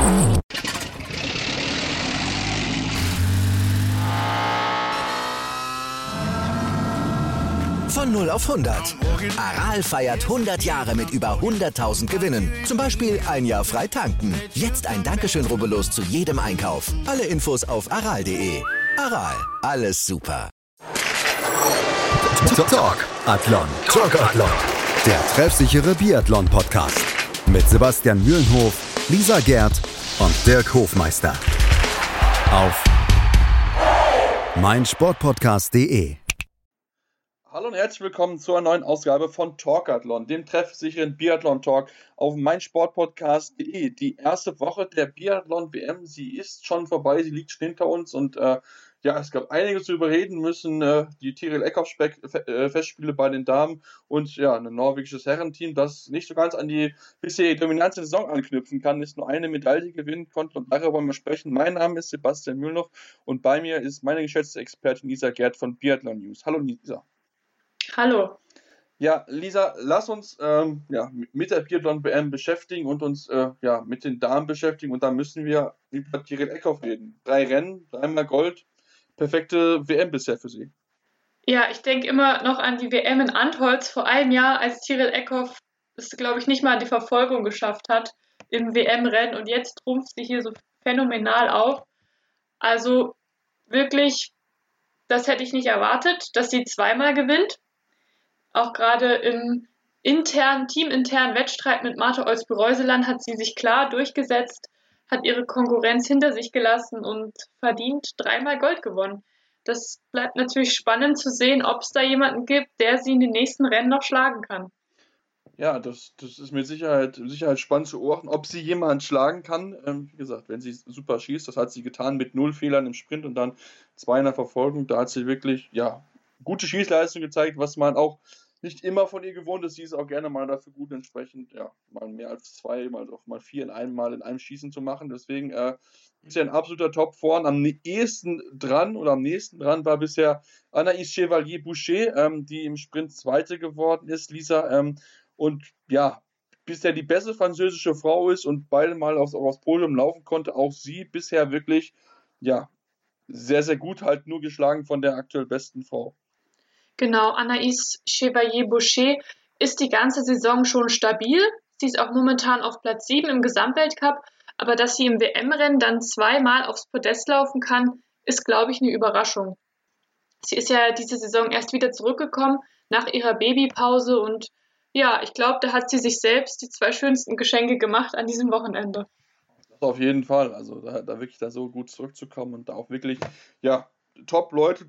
Von 0 auf 100. Aral feiert 100 Jahre mit über 100.000 Gewinnen. Zum Beispiel ein Jahr frei tanken. Jetzt ein Dankeschön, rubbellos zu jedem Einkauf. Alle Infos auf aral.de. Aral, alles super. Talk Athlon. Der treffsichere Biathlon-Podcast. Mit Sebastian Mühlenhof, Lisa Gerd und Dirk Hofmeister. Auf meinsportpodcast.de. Hallo und herzlich willkommen zu einer neuen Ausgabe von Talkathlon, dem treffsicheren Biathlon-Talk auf meinsportpodcast.de. Die erste Woche der Biathlon-WM, sie ist schon vorbei, sie liegt schon hinter uns und es gab einiges zu überreden müssen. Die Tiril Eckhoff-Festspiele bei den Damen und ein norwegisches Herrenteam, das nicht so ganz an die bisherige Dominanz der Saison anknüpfen kann, ist nur eine Medaille gewinnen konnte und darüber wollen wir sprechen. Mein Name ist Sebastian Mühlenhof und bei mir ist meine geschätzte Expertin Lisa Gerd von Biathlon News. Hallo Lisa. Hallo. Ja, Lisa, lass uns mit der Biathlon-WM beschäftigen und uns mit den Damen beschäftigen. Und da müssen wir über Tiril Eckhoff reden. 3 Rennen, 3-mal Gold. Perfekte WM bisher für sie. Ja, ich denke immer noch an die WM in Antholz vor einem Jahr, als Tiril Eckhoff es, glaube ich, nicht mal die Verfolgung geschafft hat im WM-Rennen. Und jetzt trumpft sie hier so phänomenal auf. Also wirklich, das hätte ich nicht erwartet, dass sie zweimal gewinnt. Auch gerade im teaminternen Wettstreit mit Martha Olsby-Reuseland hat sie sich klar durchgesetzt, hat ihre Konkurrenz hinter sich gelassen und verdient 3-mal Gold gewonnen. Das bleibt natürlich spannend zu sehen, ob es da jemanden gibt, der sie in den nächsten Rennen noch schlagen kann. Ja, das ist mit Sicherheit spannend zu beobachten, ob sie jemanden schlagen kann. Wie gesagt, wenn sie super schießt, das hat sie getan mit 0 Fehlern im Sprint und dann 2 in der Verfolgung. Da hat sie wirklich gute Schießleistung gezeigt, was man auch nicht immer von ihr gewohnt ist. Sie ist auch gerne mal dafür gut, entsprechend mal mehr als 2, mal auch mal 4 in einem Schießen zu machen. Deswegen ist sie ein absoluter Top-Form. Am nächsten dran war bisher Anaïs Chevalier-Boucher, die im Sprint Zweite geworden ist, Lisa. Bisher die beste französische Frau ist und beide mal aufs Podium laufen konnte. Auch sie bisher wirklich, sehr, sehr gut, halt nur geschlagen von der aktuell besten Frau. Genau, Anaïs Chevalier-Boucher ist die ganze Saison schon stabil. Sie ist auch momentan auf Platz 7 im Gesamtweltcup. Aber dass sie im WM-Rennen dann 2-mal aufs Podest laufen kann, ist, glaube ich, eine Überraschung. Sie ist ja diese Saison erst wieder zurückgekommen nach ihrer Babypause und ich glaube, da hat sie sich selbst die 2 schönsten Geschenke gemacht an diesem Wochenende. Das auf jeden Fall. Also da wirklich da so gut zurückzukommen und da auch wirklich, Top-Leute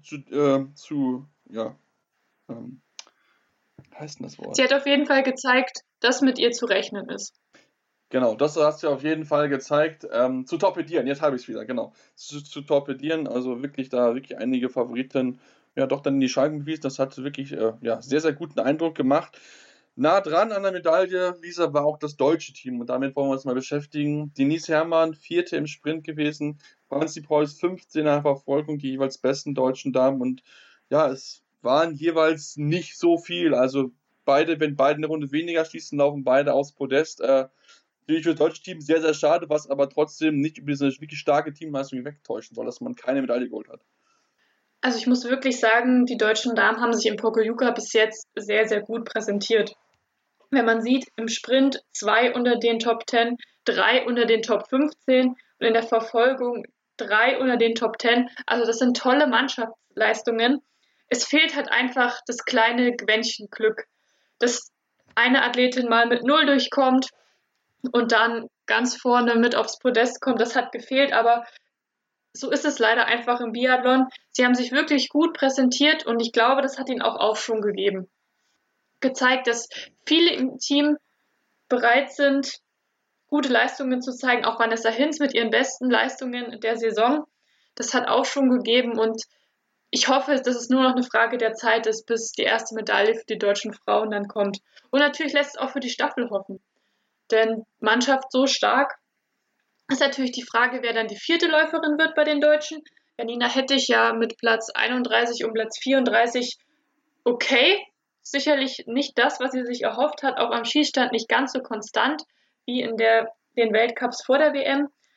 heißt denn das Wort? Sie hat auf jeden Fall gezeigt, dass mit ihr zu rechnen ist. Genau, das hast du auf jeden Fall gezeigt. Zu torpedieren, jetzt habe ich es wieder, genau. Zu torpedieren, also wirklich einige Favoriten doch dann in die Scheiben gewiesen. Das hat wirklich sehr, sehr guten Eindruck gemacht. Nah dran an der Medaille, Lisa, war auch das deutsche Team und damit wollen wir uns mal beschäftigen. Denise Herrmann, 4. im Sprint gewesen, Franzi Preuß 15 in der Verfolgung, die jeweils besten deutschen Damen und es waren jeweils nicht so viel. Also wenn beide eine Runde weniger schießen, laufen beide aufs Podest. Natürlich für das deutsche Team sehr, sehr schade, was aber trotzdem nicht über diese wirklich starke Teamleistung wegtäuschen soll, dass man keine Medaille geholt hat. Also ich muss wirklich sagen, die deutschen Damen haben sich in Pokljuka bis jetzt sehr, sehr gut präsentiert. Wenn man sieht, im Sprint 2 unter den Top 10, 3 unter den Top 15 und in der Verfolgung 3 unter den Top 10. Also das sind tolle Mannschaftsleistungen. Es fehlt halt einfach das kleine Quäntchen Glück, dass eine Athletin mal mit 0 durchkommt und dann ganz vorne mit aufs Podest kommt. Das hat gefehlt, aber so ist es leider einfach im Biathlon. Sie haben sich wirklich gut präsentiert und ich glaube, das hat ihnen auch Aufschwung gegeben. Gezeigt, dass viele im Team bereit sind, gute Leistungen zu zeigen. Auch Vanessa Hinz mit ihren besten Leistungen der Saison. Das hat Aufschwung gegeben und ich hoffe, dass es nur noch eine Frage der Zeit ist, bis die erste Medaille für die deutschen Frauen dann kommt. Und natürlich lässt es auch für die Staffel hoffen. Denn Mannschaft so stark, ist natürlich die Frage, wer dann die 4. Läuferin wird bei den Deutschen. Janina Hettich ja mit Platz 31 und Platz 34 okay. Sicherlich nicht das, was sie sich erhofft hat, auch am Schießstand nicht ganz so konstant wie in den Weltcups vor der WM.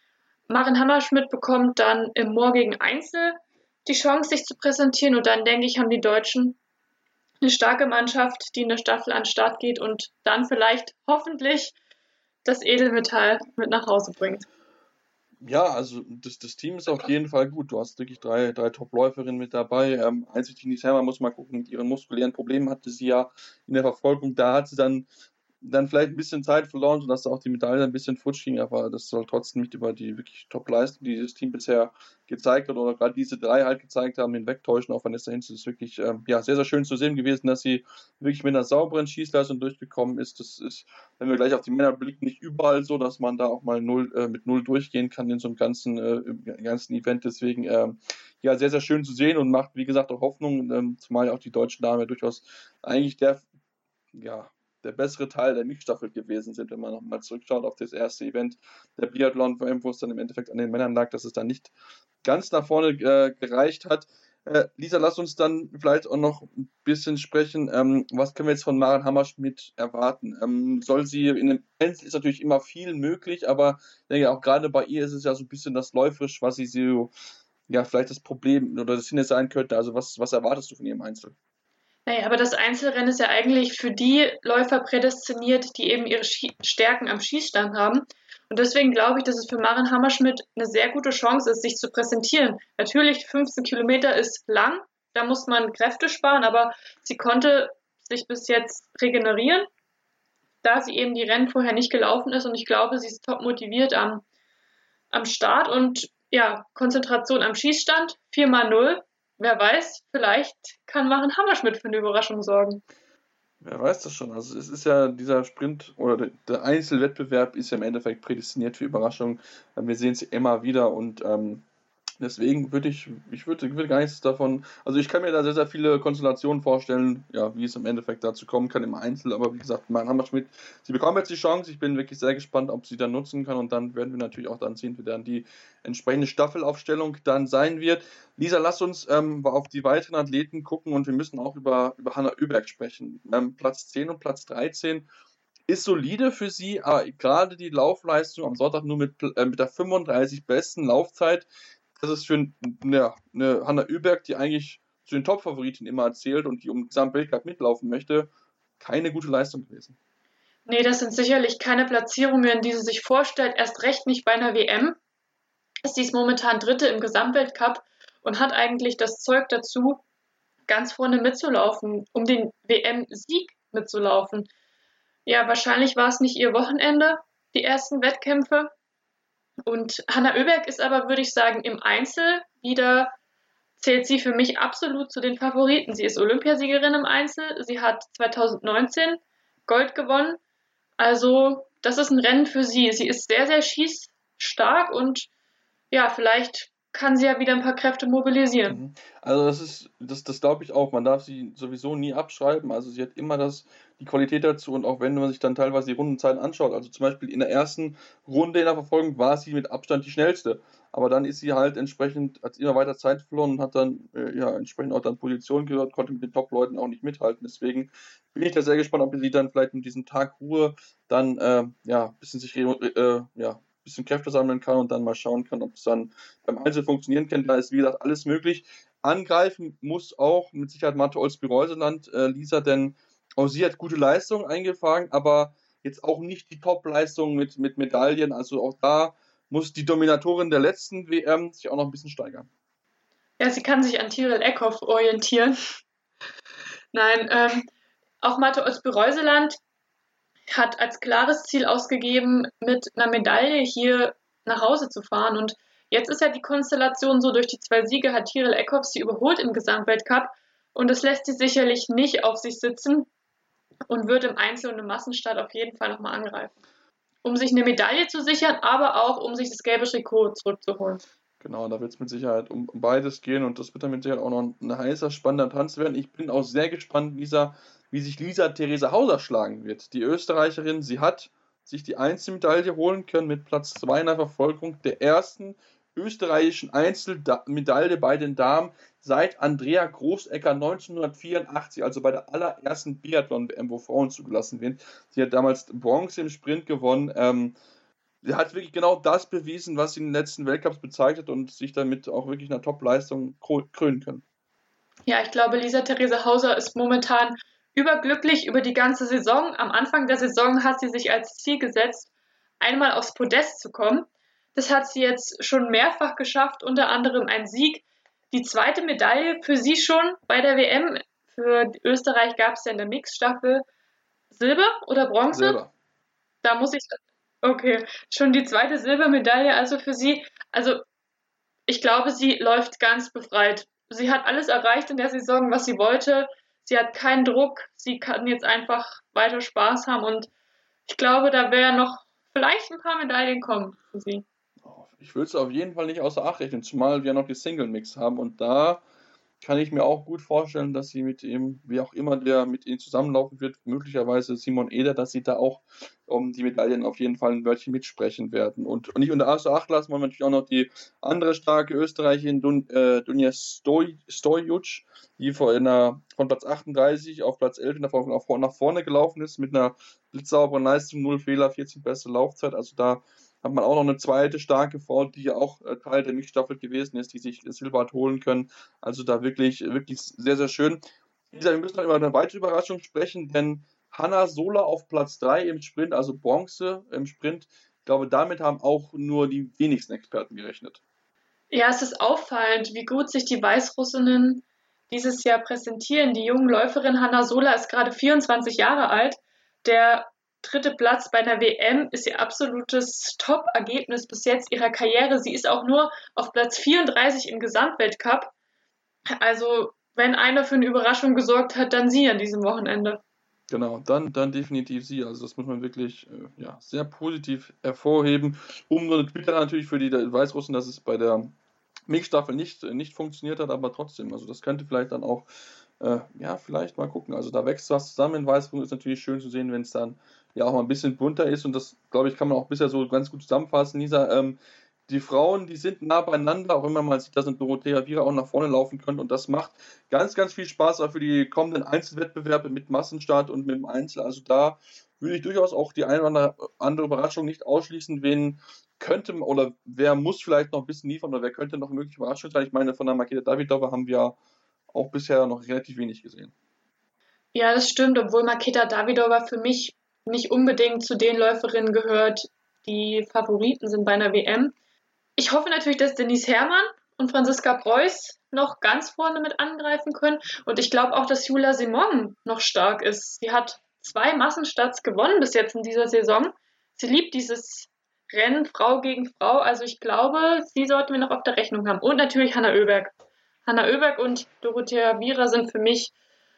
Maren Hammerschmidt bekommt dann im morgigen Einzel die Chance, sich zu präsentieren. Und dann, denke ich, haben die Deutschen eine starke Mannschaft, die in der Staffel an den Start geht und dann vielleicht hoffentlich das Edelmetall mit nach Hause bringt. Ja, also das Team ist auf jeden Fall gut. Du hast wirklich drei Top-Läuferinnen mit dabei. Einzig die Nisema muss mal gucken, mit ihren muskulären Problemen hatte sie ja in der Verfolgung. Da hat sie dann vielleicht ein bisschen Zeit verloren, sodass auch die Medaille ein bisschen futsch ging, aber das soll trotzdem nicht über die wirklich Top-Leistung, die dieses Team bisher gezeigt hat oder gerade diese drei halt gezeigt haben, hinwegtäuschen. Auch Vanessa Hinz ist wirklich sehr, sehr schön zu sehen gewesen, dass sie wirklich mit einer sauberen Schießleistung durchgekommen ist. Das ist, wenn wir gleich auf die Männer blicken, nicht überall so, dass man da auch mal mit 0 durchgehen kann in so einem ganzen Event. Deswegen sehr, sehr schön zu sehen und macht, wie gesagt, auch Hoffnung, zumal auch die deutschen Damen durchaus eigentlich der bessere Teil der Mixstaffel gewesen sind, wenn man nochmal zurückschaut auf das erste Event der Biathlon-WM, wo es dann im Endeffekt an den Männern lag, dass es dann nicht ganz nach vorne gereicht hat. Lisa, lass uns dann vielleicht auch noch ein bisschen sprechen. Was können wir jetzt von Maren Hammerschmidt erwarten? Soll sie in dem Einzel ist natürlich immer viel möglich, aber ich denke auch gerade bei ihr ist es ja so ein bisschen das läuferisch, was sie so, vielleicht das Problem oder das Hindernis sein könnte. Also was erwartest du von ihrem Einzel? Naja, aber das Einzelrennen ist ja eigentlich für die Läufer prädestiniert, die eben ihre Stärken am Schießstand haben. Und deswegen glaube ich, dass es für Maren Hammerschmidt eine sehr gute Chance ist, sich zu präsentieren. Natürlich, 15 Kilometer ist lang, da muss man Kräfte sparen, aber sie konnte sich bis jetzt regenerieren, da sie eben die Rennen vorher nicht gelaufen ist. Und ich glaube, sie ist top motiviert am Start und Konzentration am Schießstand, 4x0. Wer weiß, vielleicht kann Maren Hammerschmidt für eine Überraschung sorgen. Wer weiß das schon. Also es ist ja dieser Sprint oder der Einzelwettbewerb ist ja im Endeffekt prädestiniert für Überraschungen. Wir sehen es immer wieder und deswegen würde ich gar nichts davon, also ich kann mir da sehr, sehr viele Konstellationen vorstellen, wie es im Endeffekt dazu kommen kann im Einzel, aber wie gesagt, Maren Hammerschmidt, sie bekommt jetzt die Chance, ich bin wirklich sehr gespannt, ob sie dann nutzen kann und dann werden wir natürlich auch dann sehen, wie dann die entsprechende Staffelaufstellung dann sein wird. Lisa, lass uns auf die weiteren Athleten gucken und wir müssen auch über Hanna Öberg sprechen. Platz 10 und Platz 13 ist solide für sie, aber gerade die Laufleistung am Sonntag nur mit der 35 besten Laufzeit. Das ist für eine Hanna Öberg, die eigentlich zu den Top-Favoriten immer zählt und die um den Gesamtweltcup mitlaufen möchte, keine gute Leistung gewesen. Nee, das sind sicherlich keine Platzierungen, die sie sich vorstellt, erst recht nicht bei einer WM. Sie ist momentan Dritte im Gesamtweltcup und hat eigentlich das Zeug dazu, ganz vorne mitzulaufen, um den WM-Sieg mitzulaufen. Ja, wahrscheinlich war es nicht ihr Wochenende, die ersten Wettkämpfe. Und Hanna Öberg ist aber, würde ich sagen, im Einzel wieder, zählt sie für mich absolut zu den Favoriten. Sie ist Olympiasiegerin im Einzel, sie hat 2019 Gold gewonnen. Also das ist ein Rennen für sie. Sie ist sehr, sehr schießstark und vielleicht kann sie ja wieder ein paar Kräfte mobilisieren. Also das glaube ich auch. Man darf sie sowieso nie abschreiben. Also sie hat immer die Qualität dazu und auch wenn man sich dann teilweise die Rundenzeiten anschaut, also zum Beispiel in der ersten Runde in der Verfolgung war sie mit Abstand die schnellste. Aber dann ist sie halt hat immer weiter Zeit verloren und hat dann entsprechend auch dann Position gehört, konnte mit den Top-Leuten auch nicht mithalten. Deswegen bin ich da sehr gespannt, ob sie dann vielleicht mit diesem Tag Ruhe dann ein bisschen Kräfte sammeln kann und dann mal schauen kann, ob es dann beim Einzel funktionieren kann. Da ist, wie gesagt, alles möglich. Angreifen muss auch mit Sicherheit Marte Olsby-Reuseland, Lisa, denn auch sie hat gute Leistungen eingefahren, aber jetzt auch nicht die Top-Leistung mit Medaillen. Also auch da muss die Dominatorin der letzten WM sich auch noch ein bisschen steigern. Ja, sie kann sich an Tiril Eckhoff orientieren. Nein, auch Marte Olsby-Reuseland hat als klares Ziel ausgegeben, mit einer Medaille hier nach Hause zu fahren. Und jetzt ist ja die Konstellation so, durch die 2 Siege hat Tiril Eckhoff sie überholt im Gesamtweltcup. Und das lässt sie sicherlich nicht auf sich sitzen und wird im Einzel- und im Massenstart auf jeden Fall nochmal angreifen. Um sich eine Medaille zu sichern, aber auch um sich das gelbe Trikot zurückzuholen. Genau, da wird es mit Sicherheit um beides gehen und das wird dann mit Sicherheit auch noch ein heißer, spannender Tanz werden. Ich bin auch sehr gespannt, wie sich Lisa Theresa Hauser schlagen wird. Die Österreicherin, sie hat sich die Einzelmedaille holen können mit Platz 2 in der Verfolgung der ersten österreichischen Einzelmedaille bei den Damen seit Andrea Großecker 1984, also bei der allerersten Biathlon-WM, wo Frauen zugelassen werden. Sie hat damals Bronze im Sprint gewonnen. sie hat wirklich genau das bewiesen, was sie in den letzten Weltcups gezeigt hat und sich damit auch wirklich einer Top-Leistung krönen können. Ja, ich glaube, Lisa-Therese Hauser ist momentan überglücklich über die ganze Saison. Am Anfang der Saison hat sie sich als Ziel gesetzt, einmal aufs Podest zu kommen. Das hat sie jetzt schon mehrfach geschafft, unter anderem ein Sieg. Die zweite Medaille für sie schon bei der WM. Für Österreich gab es ja in der Mixstaffel Silber oder Bronze? Silber. Da muss ich. Okay, schon die zweite Silbermedaille also für sie. Also ich glaube, sie läuft ganz befreit. Sie hat alles erreicht in der Saison, was sie wollte. Sie hat keinen Druck. Sie kann jetzt einfach weiter Spaß haben und ich glaube, da werden noch vielleicht ein paar Medaillen kommen für sie. Ich würde es auf jeden Fall nicht außer Acht rechnen, zumal wir noch die Single-Mix haben und da kann ich mir auch gut vorstellen, dass sie mit ihm, wie auch immer der mit ihnen zusammenlaufen wird, möglicherweise Simon Eder, dass sie da auch um die Medaillen auf jeden Fall ein Wörtchen mitsprechen werden. Und nicht unter Acht lassen wir natürlich auch noch die andere starke Österreicherin Dunja Stojuc, die von Platz 38 auf Platz 11 nach vorne gelaufen ist, mit einer blitzsauberen Leistung, 0 Fehler, 14 beste Laufzeit. Also da hat man auch noch eine zweite starke Frau, die ja auch Teil der Mixstaffel gewesen ist, die sich Silber hat holen können. Also da wirklich, wirklich sehr, sehr schön. Wir müssen noch über eine weitere Überraschung sprechen, denn Hanna Sola auf Platz 3 im Sprint, also Bronze im Sprint. Ich glaube, damit haben auch nur die wenigsten Experten gerechnet. Ja, es ist auffallend, wie gut sich die Weißrussinnen dieses Jahr präsentieren. Die junge Läuferin Hanna Sola ist gerade 24 Jahre alt. Der dritte Platz bei einer WM ist ihr absolutes Top-Ergebnis bis jetzt ihrer Karriere. Sie ist auch nur auf Platz 34 im Gesamtweltcup. Also, wenn einer für eine Überraschung gesorgt hat, dann sie an diesem Wochenende. Genau, dann definitiv sie. Also das muss man wirklich sehr positiv hervorheben. Umso bitterer natürlich für die Weißrussen, dass es bei der Mixstaffel nicht funktioniert hat, aber trotzdem. Also das könnte vielleicht dann auch, vielleicht mal gucken. Also da wächst was zusammen in Weißrussland. Ist natürlich schön zu sehen, wenn es dann ja auch mal ein bisschen bunter ist. Und das, glaube ich, kann man auch bisher so ganz gut zusammenfassen. Lisa, die Frauen, die sind nah beieinander, auch wenn man mal sieht, dass eine Dorothea Viera auch nach vorne laufen könnte. Und das macht ganz, ganz viel Spaß auch für die kommenden Einzelwettbewerbe mit Massenstart und mit dem Einzel. Also da würde ich durchaus auch die eine oder andere Überraschung nicht ausschließen, wen könnte oder wer muss vielleicht noch ein bisschen liefern oder wer könnte noch mögliche Überraschung sein. Ich meine, von der Marketa Davidova haben wir auch bisher noch relativ wenig gesehen. Ja, das stimmt, obwohl Marketa Davidova für mich nicht unbedingt zu den Läuferinnen gehört, die Favoriten sind bei einer WM. Ich hoffe natürlich, dass Denise Herrmann und Franziska Preuß noch ganz vorne mit angreifen können. Und ich glaube auch, dass Julia Simon noch stark ist. Sie hat 2 Massenstarts gewonnen bis jetzt in dieser Saison. Sie liebt dieses Rennen Frau gegen Frau. Also ich glaube, sie sollten wir noch auf der Rechnung haben. Und natürlich Hanna Oeberg. Hanna Oeberg und Dorothea Viera sind für mich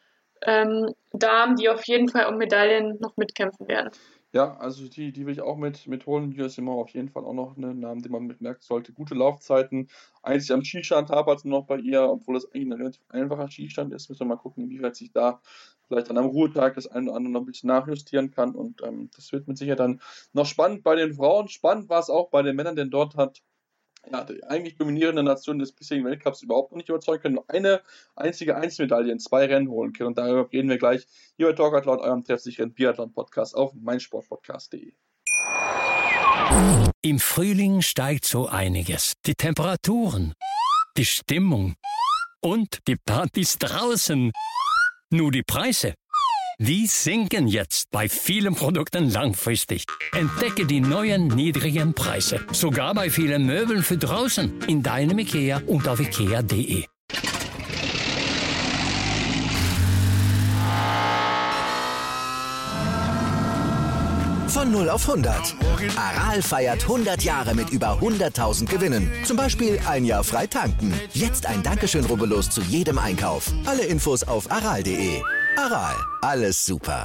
Damen, die auf jeden Fall um Medaillen noch mitkämpfen werden. Ja, also die will ich auch mitholen. Julia Simon auf jeden Fall auch noch einen Namen, den man mitmerken sollte. Gute Laufzeiten. Einzig am Skistand hapert es noch bei ihr, obwohl das eigentlich ein relativ einfacher Skistand ist. Müssen wir mal gucken, inwieweit sich da vielleicht dann am Ruhetag das eine oder andere noch ein bisschen nachjustieren kann. Und das wird mit Sicherheit dann noch spannend bei den Frauen. Spannend war es auch bei den Männern, denn dort hat die eigentlich dominierende Nation des bisherigen Weltcups überhaupt noch nicht überzeugen können. Nur eine einzige Einzelmedaille in 2 Rennen holen können. Und darüber reden wir gleich hier bei Talkathlon, eurem treffsicheren Biathlon-Podcast auf meinsportpodcast.de. Im Frühling steigt so einiges. Die Temperaturen, die Stimmung und die Partys draußen. Nur die Preise, die sinken jetzt bei vielen Produkten langfristig. Entdecke die neuen niedrigen Preise. Sogar bei vielen Möbeln für draußen. In deinem IKEA und auf IKEA.de. Von 0 auf 100. Aral feiert 100 Jahre mit über 100.000 Gewinnen. Zum Beispiel ein Jahr frei tanken. Jetzt ein Dankeschön, rubbellos zu jedem Einkauf. Alle Infos auf aral.de. Aral, alles super.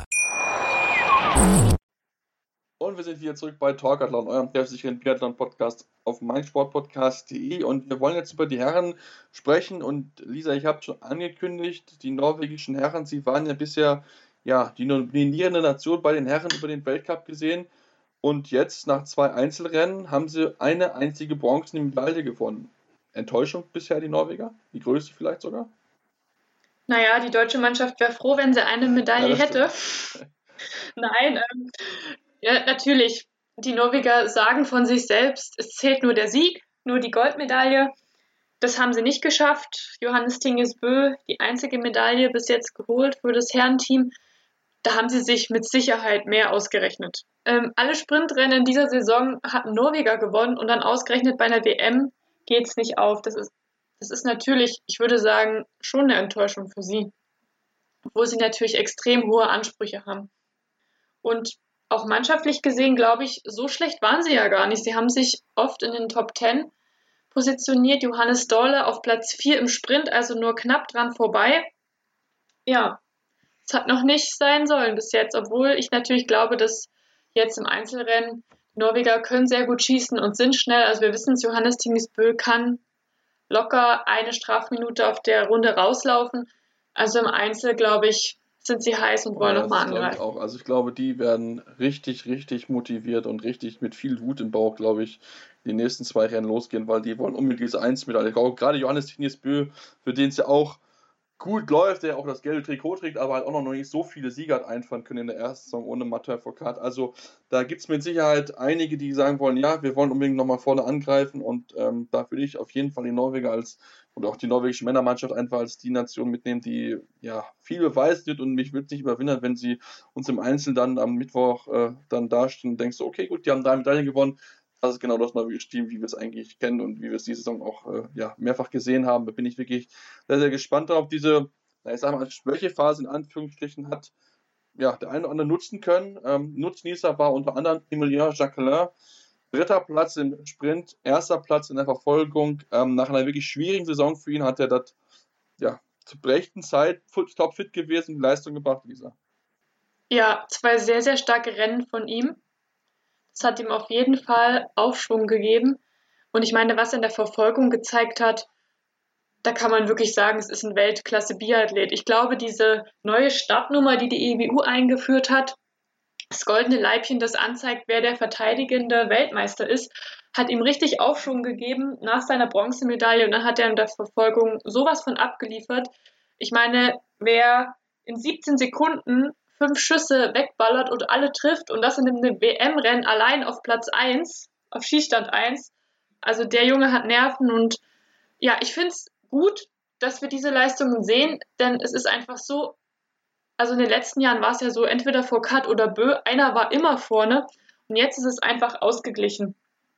Und wir sind wieder zurück bei Talkathlon, eurem treffsicheren Biathlon-Podcast auf meinsportpodcast.de. Und wir wollen jetzt über die Herren sprechen. Und Lisa, ich habe schon angekündigt, die norwegischen Herren, sie waren ja bisher die dominierende Nation bei den Herren über den Weltcup gesehen. Und jetzt, nach 2 Einzelrennen, haben sie eine einzige bronzene Medaille gewonnen. Enttäuschung bisher die Norweger? Die größte vielleicht sogar? Naja, die deutsche Mannschaft wäre froh, wenn sie eine Medaille hätte. Nein, ja, natürlich. Die Norweger sagen von sich selbst, es zählt nur der Sieg, nur die Goldmedaille. Das haben sie nicht geschafft. Johannes Tingnes Bø, die einzige Medaille bis jetzt geholt für das Herrenteam. Da haben sie sich mit Sicherheit mehr ausgerechnet. Alle Sprintrennen in dieser Saison hatten Norweger gewonnen und dann ausgerechnet bei einer WM geht es nicht auf. Das ist natürlich, ich würde sagen, schon eine Enttäuschung für sie, obwohl sie natürlich extrem hohe Ansprüche haben. Und auch mannschaftlich gesehen, glaube ich, so schlecht waren sie ja gar nicht. Sie haben sich oft in den Top 10 positioniert. Johannes Ståhle auf Platz 4 im Sprint, also nur knapp dran vorbei. Ja, es hat noch nicht sein sollen bis jetzt, obwohl ich natürlich glaube, dass jetzt im Einzelrennen die Norweger können sehr gut schießen und sind schnell. Also wir wissen es, Johannes Tingnes Bø kann locker eine Strafminute auf der Runde rauslaufen. Also im Einzel, glaube ich, sind sie heiß und wollen nochmal angreifen. Auch. Also ich glaube, die werden richtig, richtig motiviert und richtig mit viel Wut im Bauch, glaube ich, die nächsten 2 Rennen losgehen, weil die wollen unbedingt diese 1-Medaille. Gerade Johannes Tingnes Bø, für den es ja auch gut läuft, der auch das gelbe Trikot trägt, aber halt auch noch nicht so viele Siege hat einfahren können in der ersten Saison ohne Mathieu Foucault. Also da gibt es mit Sicherheit einige, die sagen wollen, ja, wir wollen unbedingt nochmal vorne angreifen und da würde ich auf jeden Fall die Norweger oder auch die norwegische Männermannschaft einfach als die Nation mitnehmen, die ja viel beweisen wird und mich wird nicht überwindern, wenn sie uns im Einzelnen dann am Mittwoch dann dastehen und denkst, okay, gut, die haben 3 Medaillen gewonnen. Das ist genau das norwegische Team, wie wir es eigentlich kennen und wie wir es diese Saison auch mehrfach gesehen haben. Da bin ich wirklich sehr, sehr gespannt darauf, diese, ich sag mal, Schwächephase in Anführungsstrichen hat der eine oder andere nutzen können. Nutznießer war unter anderem Emilien Jacquelin, 3. Platz im Sprint, 1. Platz in der Verfolgung. Nach einer wirklich schwierigen Saison für ihn hat er das zur rechten Zeit topfit gewesen, Leistung gebracht, Lisa. Ja, 2 sehr, sehr starke Rennen von ihm. Das hat ihm auf jeden Fall Aufschwung gegeben. Und ich meine, was er in der Verfolgung gezeigt hat, da kann man wirklich sagen, es ist ein Weltklasse-Biathlet. Ich glaube, diese neue Startnummer, die die EBU eingeführt hat, das goldene Leibchen, das anzeigt, wer der verteidigende Weltmeister ist, hat ihm richtig Aufschwung gegeben nach seiner Bronzemedaille. Und dann hat er in der Verfolgung sowas von abgeliefert. Ich meine, wer in 17 Sekunden 5 Schüsse wegballert und alle trifft und das in einem WM-Rennen allein auf Platz 1, auf Schießstand 1. Also der Junge hat Nerven und ja, ich finde es gut, dass wir diese Leistungen sehen, denn es ist einfach so, also in den letzten Jahren war es ja so, entweder Foucault oder Bø, einer war immer vorne und jetzt ist es einfach ausgeglichen.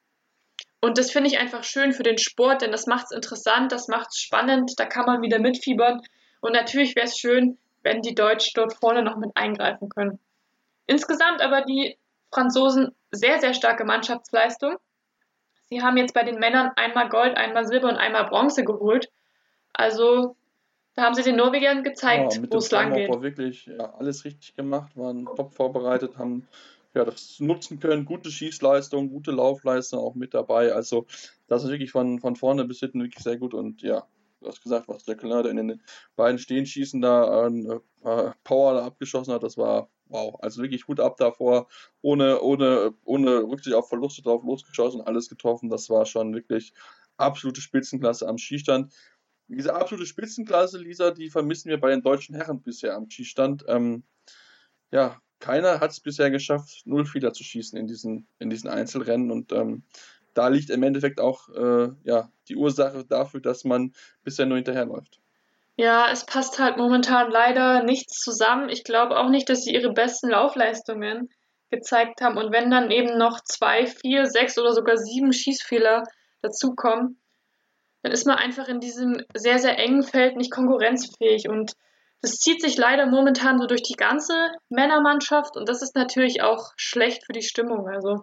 Und das finde ich einfach schön für den Sport, denn das macht es interessant, das macht es spannend, da kann man wieder mitfiebern und natürlich wäre es schön, wenn die Deutschen dort vorne noch mit eingreifen können. Insgesamt aber die Franzosen sehr, sehr starke Mannschaftsleistung. Sie haben jetzt bei den Männern einmal Gold, einmal Silber und einmal Bronze geholt. Also da haben sie den Norwegern gezeigt, wo es lang geht. War wirklich alles richtig gemacht, waren top vorbereitet, haben das nutzen können, gute Schießleistung, gute Laufleistung auch mit dabei. Also das ist wirklich von vorne bis hinten wirklich sehr gut und ja, du hast gesagt, was der Kleiner in den beiden Stehenschießen da an Power da abgeschossen hat, das war wow. Also wirklich Hut ab davor, ohne Rücksicht auf Verluste drauf losgeschossen, alles getroffen. Das war schon wirklich absolute Spitzenklasse am Schießstand. Diese absolute Spitzenklasse, Lisa, die vermissen wir bei den deutschen Herren bisher am Schießstand. Keiner hat es bisher geschafft, 0 Fehler zu schießen in diesen Einzelrennen und da liegt im Endeffekt auch die Ursache dafür, dass man bisher nur hinterherläuft. Ja, es passt halt momentan leider nichts zusammen. Ich glaube auch nicht, dass sie ihre besten Laufleistungen gezeigt haben. Und wenn dann eben noch 2, 4, 6 oder sogar 7 Schießfehler dazukommen, dann ist man einfach in diesem sehr, sehr engen Feld nicht konkurrenzfähig. Und das zieht sich leider momentan so durch die ganze Männermannschaft. Und das ist natürlich auch schlecht für die Stimmung. Also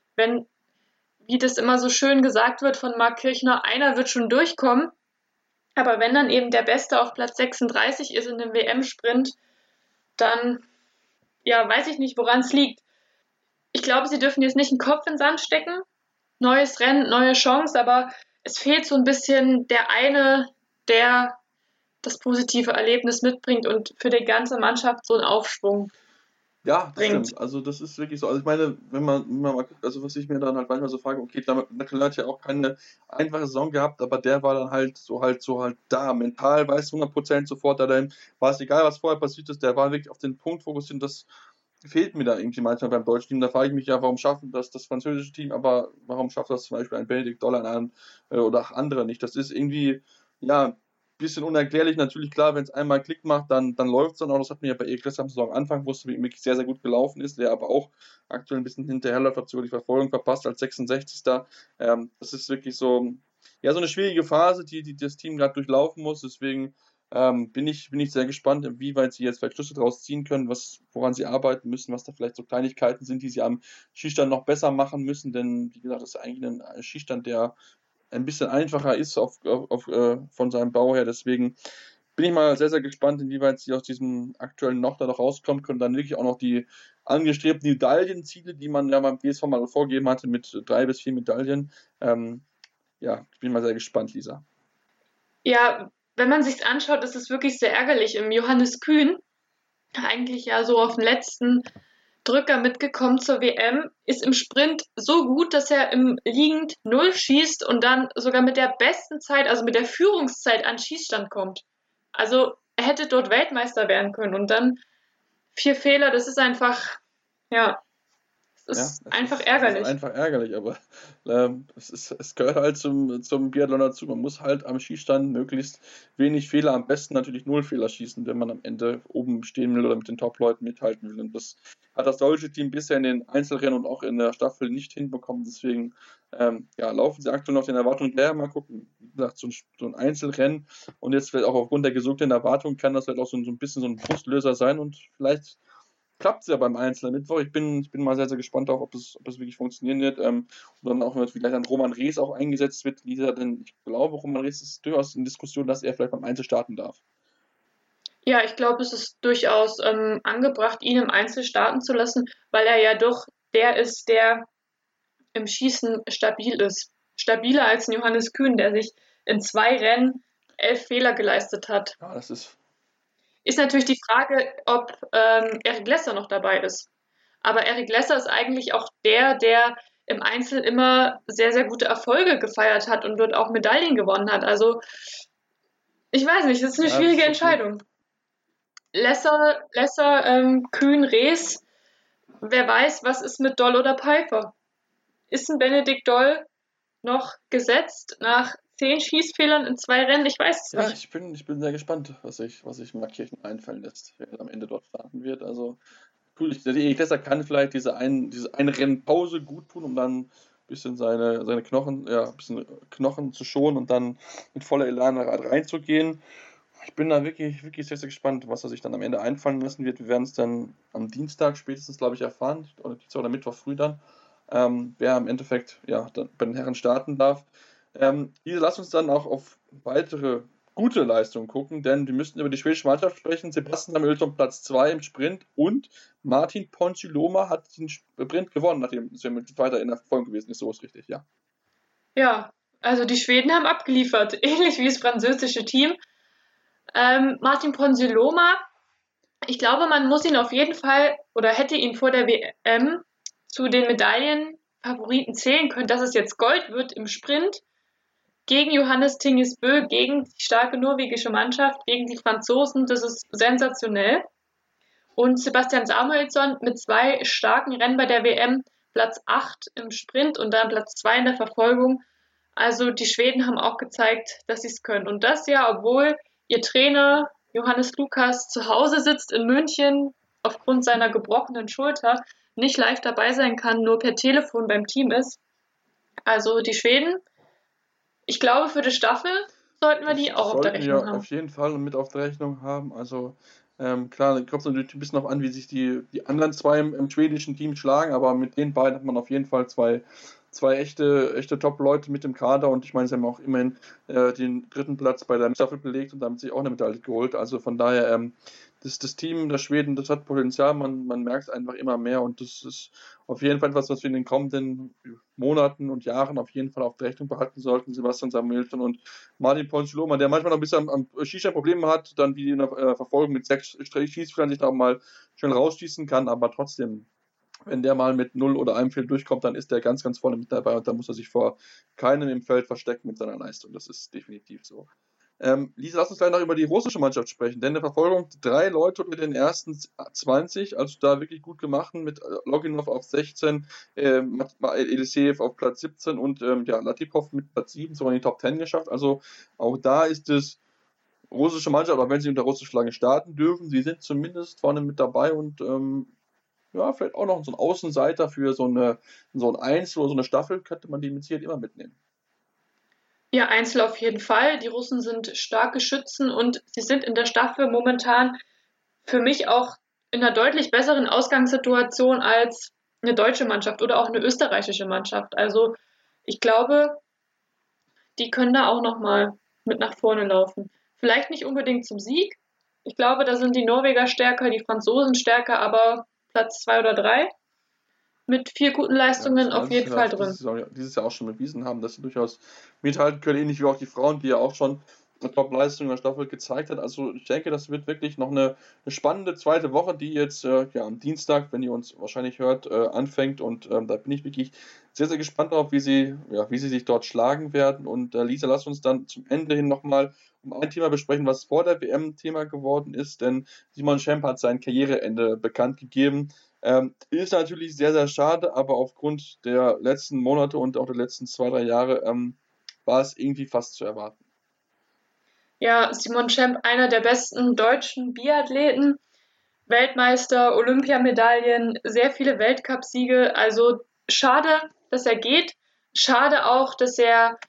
wie das immer so schön gesagt wird von Marc Kirchner, einer wird schon durchkommen. Aber wenn dann eben der Beste auf Platz 36 ist in dem WM-Sprint, dann weiß ich nicht, woran es liegt. Ich glaube, sie dürfen jetzt nicht den Kopf in den Sand stecken. Neues Rennen, neue Chance, aber es fehlt so ein bisschen der eine, der das positive Erlebnis mitbringt und für die ganze Mannschaft so einen Aufschwung Ja, das bringt. stimmt. Also das ist wirklich so. Also ich meine, wenn man mal guckt, also was ich mir dann halt manchmal so frage, okay, Nackel hat ja auch keine einfache Saison gehabt, aber der war dann halt so da. Mental weiß 100% sofort, da war es egal, was vorher passiert ist, der war wirklich auf den Punkt fokussiert und das fehlt mir da irgendwie manchmal beim deutschen Team. Da frage ich mich ja, warum schaffen das französische Team, aber warum schafft das zum Beispiel ein Benedikt Doll oder auch andere nicht? Das ist irgendwie, ja, ein bisschen unerklärlich. Natürlich, klar, wenn es einmal Klick macht, dann läuft es dann auch. Das hat mir ja bei Erik Lesser am Saisonanfang, wo es wirklich sehr, sehr gut gelaufen ist, der aber auch aktuell ein bisschen hinterherläuft, hat sogar die Verfolgung verpasst als 66. Das ist wirklich so, ja, so eine schwierige Phase, die das Team gerade durchlaufen muss. Deswegen bin ich sehr gespannt, inwieweit sie jetzt vielleicht Schlüsse daraus ziehen können, woran sie arbeiten müssen, was da vielleicht so Kleinigkeiten sind, die sie am Schießstand noch besser machen müssen. Denn, wie gesagt, das ist eigentlich ein Schießstand, der ein bisschen einfacher ist von seinem Bau her. Deswegen bin ich mal sehr, sehr gespannt, inwieweit sie aus diesem aktuellen Loch da noch rauskommen können. Dann wirklich auch noch die angestrebten Medaillenziele, die man ja beim BSV mal vorgegeben hatte, mit 3 bis 4 Medaillen. Ich bin mal sehr gespannt, Lisa. Ja, wenn man sich's anschaut, ist es wirklich sehr ärgerlich. Im Johannes Kühn, eigentlich ja so auf den letzten Drücker mitgekommen zur WM, ist im Sprint so gut, dass er im Liegend 0 schießt und dann sogar mit der besten Zeit, also mit der Führungszeit an Schießstand kommt. Also er hätte dort Weltmeister werden können und dann 4 Fehler, das ist einfach, ja, es ist einfach ärgerlich. Es ist einfach ärgerlich, aber es gehört halt zum Biathlon dazu. Man muss halt am Schießstand möglichst wenig Fehler, am besten natürlich 0 Fehler schießen, wenn man am Ende oben stehen will oder mit den Top-Leuten mithalten will. Und das hat das deutsche Team bisher in den Einzelrennen und auch in der Staffel nicht hinbekommen. Deswegen laufen sie aktuell noch den Erwartungen hinterher. Mal gucken. Wie gesagt, so ein Einzelrennen und jetzt vielleicht auch aufgrund der gesunkenen Erwartungen kann das halt auch so ein bisschen so ein Brustlöser sein und vielleicht klappt es ja beim Einzelnen Mittwoch. Ich bin mal sehr, sehr gespannt darauf, ob es wirklich funktionieren wird. Und dann auch vielleicht dann Roman Rees auch eingesetzt wird, denn ich glaube, Roman Rees ist durchaus in Diskussion, dass er vielleicht beim Einzel starten darf. Ja, ich glaube, es ist durchaus angebracht, ihn im Einzel starten zu lassen, weil er ja doch der ist, der im Schießen stabil ist. Stabiler als ein Johannes Kühn, der sich in 2 Rennen 11 Fehler geleistet hat. Ja, das ist natürlich die Frage, ob Eric Lesser noch dabei ist. Aber Eric Lesser ist eigentlich auch der im Einzel immer sehr, sehr gute Erfolge gefeiert hat und dort auch Medaillen gewonnen hat. Also, ich weiß nicht, das ist eine schwierige Entscheidung. Lesser, Kühn, Rees, wer weiß, was ist mit Doll oder Pfeiffer? Ist ein Benedikt Doll noch gesetzt nach 10 Schießfehlern in 2 Rennen? Ich weiß es nicht. Ja, ich bin sehr gespannt, was sich Markkirchen einfallen lässt, wer am Ende dort starten wird. Also, der Erik Lesser kann vielleicht diese eine Rennpause gut tun, um dann ein bisschen seine Knochen zu schonen und dann mit voller Elan reinzugehen. Ich bin da wirklich, wirklich sehr, sehr gespannt, was er sich dann am Ende einfallen lassen wird. Wir werden es dann am Dienstag spätestens, glaube ich, erfahren, oder Dienstag oder Mittwoch früh dann, wer im Endeffekt dann bei den Herren starten darf. Lass uns dann auch auf weitere gute Leistungen gucken, denn wir müssten über die schwedische Mannschaft sprechen. Sebastian Hamilton Platz 2 im Sprint und Martin Ponsiluoma hat den Sprint gewonnen, nachdem es weiter in der Verfolgung gewesen ist. So ist richtig, ja. Ja, also die Schweden haben abgeliefert, ähnlich wie das französische Team. Martin Ponsiluoma, ich glaube, man muss ihn auf jeden Fall oder hätte ihn vor der WM zu den Medaillenfavoriten zählen können, dass es jetzt Gold wird im Sprint gegen Johannes Tingesbø, gegen die starke norwegische Mannschaft, gegen die Franzosen. Das ist sensationell. Und Sebastian Samuelsson mit 2 starken Rennen bei der WM, Platz 8 im Sprint und dann Platz 2 in der Verfolgung. Also die Schweden haben auch gezeigt, dass sie es können. Und das ja, obwohl ihr Trainer Johannes Lukas zu Hause sitzt in München, aufgrund seiner gebrochenen Schulter nicht live dabei sein kann, nur per Telefon beim Team ist. Also die Schweden, ich glaube, für die Staffel sollten wir die auch auf der Rechnung haben. Auf jeden Fall mit auf der Rechnung haben. Also klar, kommt es natürlich ein bisschen darauf an, wie sich die anderen 2 im schwedischen Team schlagen, aber mit den beiden hat man auf jeden Fall zwei echte Top-Leute mit dem Kader und ich meine, sie haben auch immerhin den 3. Platz bei der Staffel belegt und damit sich auch eine Medaille geholt. Also von daher, das Team der Schweden, das hat Potenzial, man merkt es einfach immer mehr und das ist auf jeden Fall etwas, was wir in den kommenden Monaten und Jahren auf jeden Fall auf der Rechnung behalten sollten. Sebastian Samuelsson und Martin Ponsiluoma, der manchmal noch ein bisschen am Schießstand Probleme hat, dann wie in der Verfolgung mit 6 Schießfehlern sich da mal schnell rausschießen kann, aber trotzdem, wenn der mal mit 0 oder einem Fehl durchkommt, dann ist der ganz, ganz vorne mit dabei und da muss er sich vor keinem im Feld verstecken mit seiner Leistung. Das ist definitiv so. Lisa, lass uns gleich noch über die russische Mannschaft sprechen, denn in der Verfolgung 3 Leute unter den ersten 20, also da wirklich gut gemacht mit Loginov auf 16, Eliseev auf Platz 17 und Latipov mit Platz 7 sogar in die Top 10 geschafft. Also auch da ist es russische Mannschaft, aber wenn sie unter russischer Flagge starten dürfen, sie sind zumindest vorne mit dabei und vielleicht auch noch so ein Außenseiter für so ein Einzel oder so eine Staffel, könnte man die mit Sicherheit immer mitnehmen. Ja, Einzel auf jeden Fall. Die Russen sind starke Schützen und sie sind in der Staffel momentan für mich auch in einer deutlich besseren Ausgangssituation als eine deutsche Mannschaft oder auch eine österreichische Mannschaft. Also ich glaube, die können da auch nochmal mit nach vorne laufen. Vielleicht nicht unbedingt zum Sieg. Ich glaube, da sind die Norweger stärker, die Franzosen stärker, aber Platz 2 oder 3 mit 4 guten Leistungen auf jeden Fall drin. Dieses Jahr auch schon bewiesen haben, dass sie durchaus mithalten können, ähnlich wie auch die Frauen, die ja auch schon eine Top-Leistung in der Staffel gezeigt hat. Also ich denke, das wird wirklich noch eine spannende zweite Woche, die jetzt am Dienstag, wenn ihr uns wahrscheinlich hört, anfängt. Und da bin ich wirklich sehr, sehr gespannt darauf, wie sie sich dort schlagen werden. Und Lisa, lass uns dann zum Ende hin nochmal um ein Thema besprechen, was vor der WM Thema geworden ist. Denn Simon Schemp hat sein Karriereende bekannt gegeben. Ist natürlich sehr, sehr schade, aber aufgrund der letzten Monate und auch der letzten 2-3 Jahre war es irgendwie fast zu erwarten. Ja, Simon Schemp, einer der besten deutschen Biathleten, Weltmeister, Olympiamedaillen, sehr viele Weltcupsiege. Also schade, dass er geht. Schade auch, dass er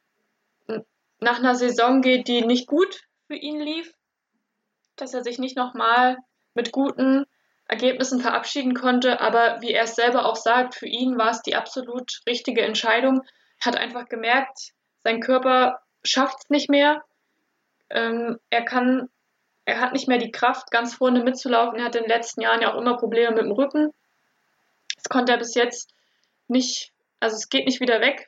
nach einer Saison geht, die nicht gut für ihn lief. Dass er sich nicht nochmal mit guten Ergebnissen verabschieden konnte. Aber wie er es selber auch sagt, für ihn war es die absolut richtige Entscheidung. Er hat einfach gemerkt, sein Körper schafft es nicht mehr. Er hat nicht mehr die Kraft, ganz vorne mitzulaufen. Er hatte in den letzten Jahren ja auch immer Probleme mit dem Rücken. Das konnte er bis jetzt nicht, also es geht nicht wieder weg,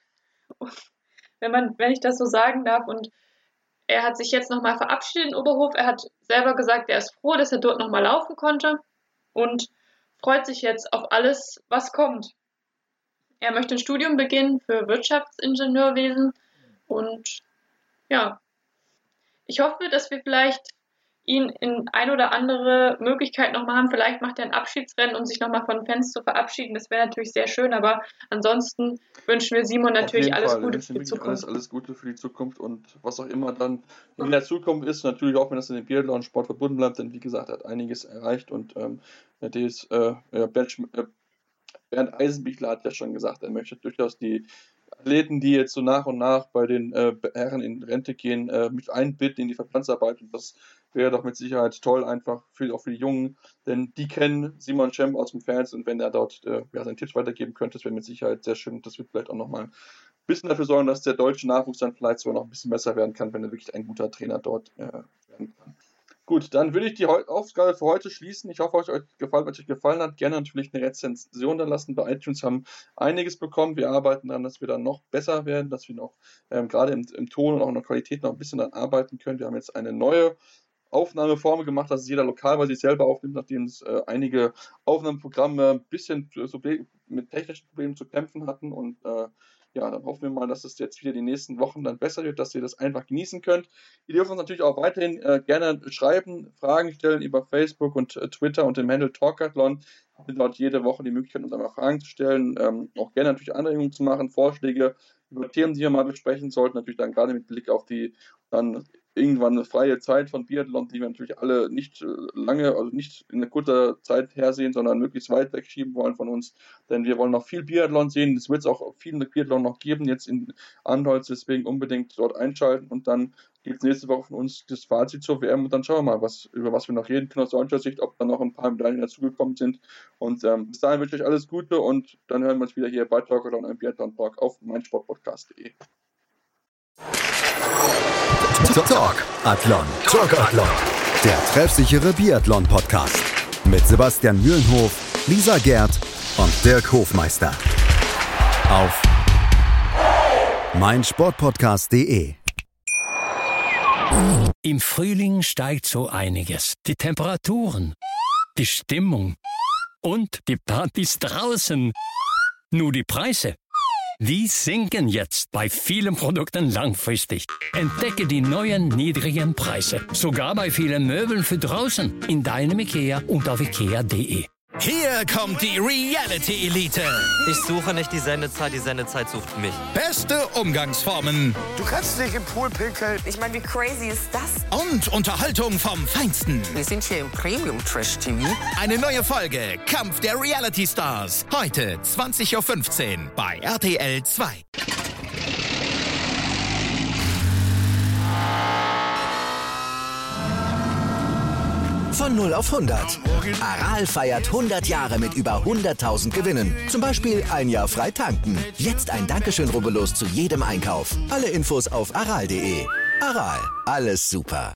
wenn ich das so sagen darf. Und er hat sich jetzt nochmal verabschiedet in Oberhof. Er hat selber gesagt, er ist froh, dass er dort nochmal laufen konnte und freut sich jetzt auf alles, was kommt. Er möchte ein Studium beginnen für Wirtschaftsingenieurwesen und ja, ich hoffe, dass wir vielleicht ihn in ein oder andere Möglichkeit nochmal haben. Vielleicht macht er ein Abschiedsrennen, um sich nochmal von Fans zu verabschieden. Das wäre natürlich sehr schön, aber ansonsten wünschen wir Simon natürlich alles Gute für die Zukunft. Alles Gute für die Zukunft und was auch immer dann in der Zukunft ist. Natürlich auch, wenn das in dem Biathlon-Sport verbunden bleibt, denn wie gesagt, er hat einiges erreicht und Bernd Eisenbichler hat ja schon gesagt, er möchte durchaus die Athleten, die jetzt so nach und nach bei den Herren in Rente gehen, mit einbinden in die Verbandsarbeit. Und das wäre doch mit Sicherheit toll, einfach auch für die Jungen, denn die kennen Simon Schemp aus dem Fernsehen und wenn er dort seine Tipps weitergeben könnte, das wäre mit Sicherheit sehr schön. Das wird vielleicht auch nochmal ein bisschen dafür sorgen, dass der deutsche Nachwuchs dann vielleicht sogar noch ein bisschen besser werden kann, wenn er wirklich ein guter Trainer dort werden kann. Gut, dann würde ich die Aufgabe für heute schließen. Ich hoffe, euch gefallen hat. Gerne natürlich eine Rezension da lassen. Bei iTunes haben einiges bekommen. Wir arbeiten daran, dass wir dann noch besser werden, dass wir noch gerade im Ton und auch in der Qualität noch ein bisschen daran arbeiten können. Wir haben jetzt eine neue Aufnahmeform gemacht, dass jeder lokal bei sich selber aufnimmt, nachdem es einige Aufnahmeprogramme ein bisschen mit technischen Problemen zu kämpfen hatten und dann hoffen wir mal, dass es jetzt wieder die nächsten Wochen dann besser wird, dass ihr das einfach genießen könnt. Ihr dürft uns natürlich auch weiterhin gerne schreiben, Fragen stellen über Facebook und Twitter und dem Handle Talkathlon. Wir haben dort jede Woche die Möglichkeit, uns einmal Fragen zu stellen, auch gerne natürlich Anregungen zu machen, Vorschläge über Themen, die wir mal besprechen sollten, natürlich dann gerade mit Blick auf die dann irgendwann eine freie Zeit von Biathlon, die wir natürlich alle nicht lange, also nicht in einer kurzen Zeit hersehen, sondern möglichst weit wegschieben wollen von uns, denn wir wollen noch viel Biathlon sehen, es wird es auch viel Biathlon noch geben, jetzt in Anholz, deswegen unbedingt dort einschalten und dann gibt es nächste Woche von uns das Fazit zur WM und dann schauen wir mal, über was wir noch reden können aus deutscher Sicht, ob da noch ein paar Medaillen dazugekommen sind und bis dahin wünsche ich euch alles Gute und dann hören wir uns wieder hier bei Talkathlon und Biathlon Talk auf meinsportpodcast.de. Talkathlon. Der treffsichere Biathlon-Podcast. Mit Sebastian Mühlenhof, Lisa Gerd und Dirk Hofmeister. Auf meinsportpodcast.de. Im Frühling steigt so einiges. Die Temperaturen, die Stimmung und die Partys draußen. Nur die Preise, Die sinken jetzt bei vielen Produkten langfristig. Entdecke die neuen niedrigen Preise. Sogar bei vielen Möbeln für draußen. In deinem Ikea und auf ikea.de. Hier kommt die Reality-Elite. Ich suche nicht die Sendezeit sucht mich. Beste Umgangsformen. Du kannst nicht im Pool pinkeln. Ich meine, wie crazy ist das? Und Unterhaltung vom Feinsten. Wir sind hier im Premium-Trash-TV. Eine neue Folge Kampf der Reality-Stars. Heute 20.15 Uhr bei RTL 2. Von 0 auf 100. Aral feiert 100 Jahre mit über 100.000 Gewinnen. Zum Beispiel ein Jahr frei tanken. Jetzt ein Dankeschön, rubbellos zu jedem Einkauf. Alle Infos auf aral.de. Aral, alles super.